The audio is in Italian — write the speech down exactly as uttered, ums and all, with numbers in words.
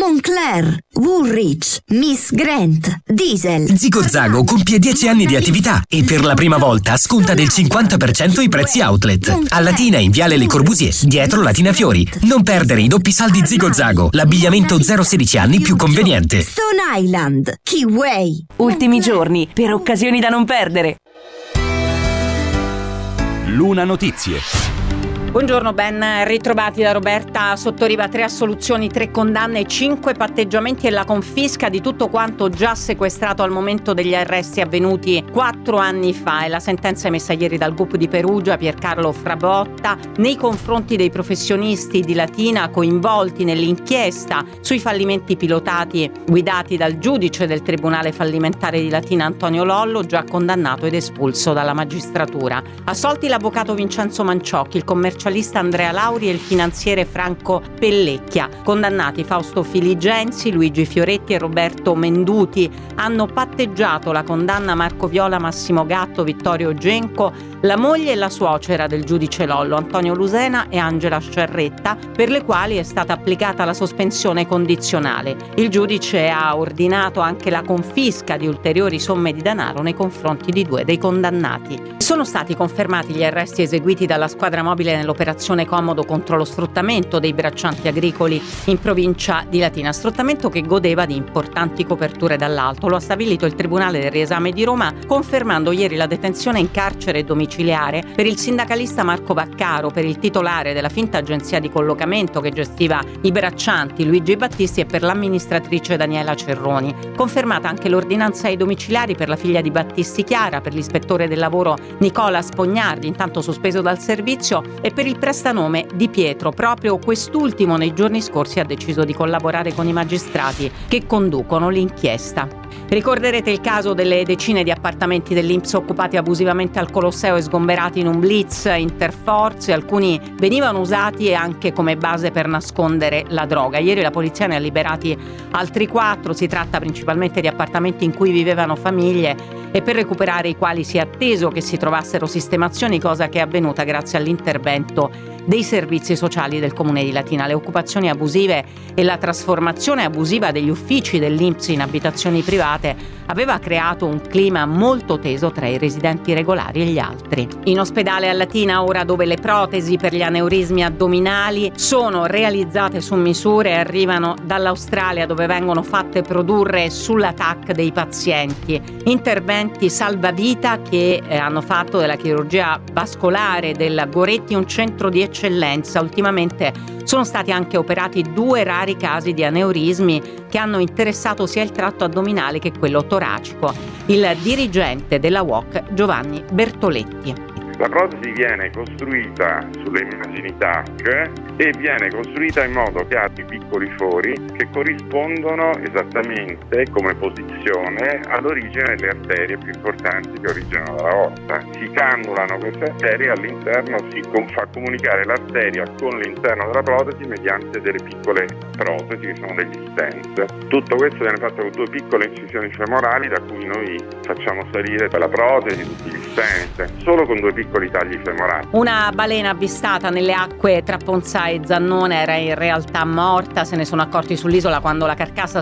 Moncler, Woolrich, Miss Grant, Diesel. Zigozago compie dieci anni di attività e per la prima volta sconta del cinquanta per cento i prezzi outlet. A Latina in Viale Le Corbusier, dietro Latina Fiori. Non perdere i doppi saldi Zigozago, l'abbigliamento zero sedici anni più conveniente. Stone Island, Keyway. Ultimi giorni per occasioni da non perdere. Luna Notizie. Buongiorno, ben ritrovati da Roberta Sottoriva. Tre assoluzioni, tre condanne, cinque patteggiamenti e la confisca di tutto quanto già sequestrato al momento degli arresti avvenuti quattro anni fa. È la sentenza emessa ieri dal G U P di Perugia, Piercarlo Frabotta, nei confronti dei professionisti di Latina coinvolti nell'inchiesta sui fallimenti pilotati guidati dal giudice del Tribunale fallimentare di Latina Antonio Lollo, già condannato ed espulso dalla magistratura. Assolti l'avvocato Vincenzo Manciocchi, il commercialista Andrea Lauri e il finanziere Franco Pellecchia. Condannati Fausto Filigenzi, Luigi Fioretti e Roberto Menduti. Hanno patteggiato la condanna Marco Viola, Massimo Gatto, Vittorio Genco, la moglie e la suocera del giudice Lollo, Antonio Lusena e Angela Sciarretta, per le quali è stata applicata la sospensione condizionale. Il giudice ha ordinato anche la confisca di ulteriori somme di denaro nei confronti di due dei condannati. Sono stati confermati gli arresti eseguiti dalla squadra mobile nell'operazione Comodo contro lo sfruttamento dei braccianti agricoli in provincia di Latina, sfruttamento che godeva di importanti coperture dall'alto. Lo ha stabilito il Tribunale del Riesame di Roma, confermando ieri la detenzione in carcere domiciliare per il sindacalista Marco Vaccaro, per il titolare della finta agenzia di collocamento che gestiva i braccianti Luigi Battisti e per l'amministratrice Daniela Cerroni. Confermata anche l'ordinanza ai domiciliari per la figlia di Battisti Chiara, per l'ispettore del lavoro Nicola Spognardi, intanto sospeso dal servizio, e per il prestanome Di Pietro. Proprio quest'ultimo nei giorni scorsi ha deciso di collaborare con i magistrati che conducono l'inchiesta. Ricorderete il caso delle decine di appartamenti dell'I N P S occupati abusivamente al Colosseo e sgomberati in un blitz interforze. Alcuni venivano usati anche come base per nascondere la droga. Ieri la polizia ne ha liberati altri quattro. Si tratta principalmente di appartamenti in cui vivevano famiglie e per recuperare i quali si è atteso che si trovassero sistemazioni, cosa che è avvenuta grazie all'intervento dei servizi sociali del Comune di Latina. Le occupazioni abusive e la trasformazione abusiva degli uffici dell'I N P S in abitazioni private aveva creato un clima molto teso tra i residenti regolari e gli altri. In ospedale a Latina ora, dove le protesi per gli aneurismi addominali sono realizzate su misura e arrivano dall'Australia, dove vengono fatte produrre sulla T A C dei pazienti. Interventi salvavita che eh, hanno fatto della chirurgia vascolare del Goretti un centro di eccellenza. Ultimamente sono stati anche operati due rari casi di aneurismi che hanno interessato sia il tratto addominale che quello toracico. Il dirigente della U O C, Giovanni Bertoletti. La protesi viene costruita sulle immagini T A C e viene costruita in modo che ha dei piccoli fori che corrispondono esattamente come posizione all'origine delle arterie più importanti che originano l'aorta. Si cannulano queste arterie, all'interno si fa comunicare l'arteria con l'interno della protesi mediante delle piccole protesi che sono degli stent. Tutto questo viene fatto con due piccole incisioni femorali da cui noi facciamo salire la protesi, tutti gli stent, solo con due piccoli tagli femorali. Una balena avvistata nelle acque tra Ponza e Zannone era in realtà morta. Se ne sono accorti sull'isola quando la carcassa